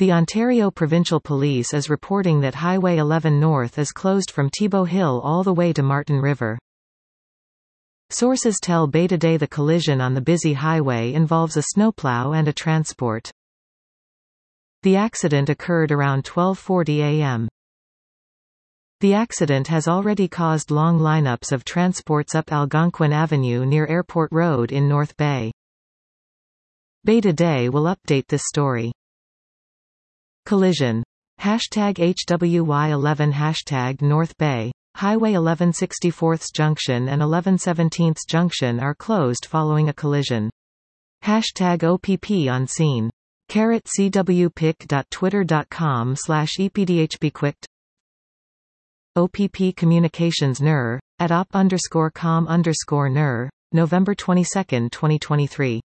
The Ontario Provincial Police is reporting that Highway 11 North is closed from Thibault Hill all the way to Martin River. Sources tell Bay Today the collision on the busy highway involves a snowplow and a transport. The accident occurred around 12:40 a.m. The accident has already caused long lineups of transports up Algonquin Avenue near Airport Road in North Bay. Bay Today will update this story. Collision. #HWY11 #North Bay. Highway 11 64th Junction and 11 17th Junction are closed following a collision. #OPP on scene. cwpic.twitter.com/epdhbquicked. OPP Communications NER, @op_com_NER, November 22, 2023.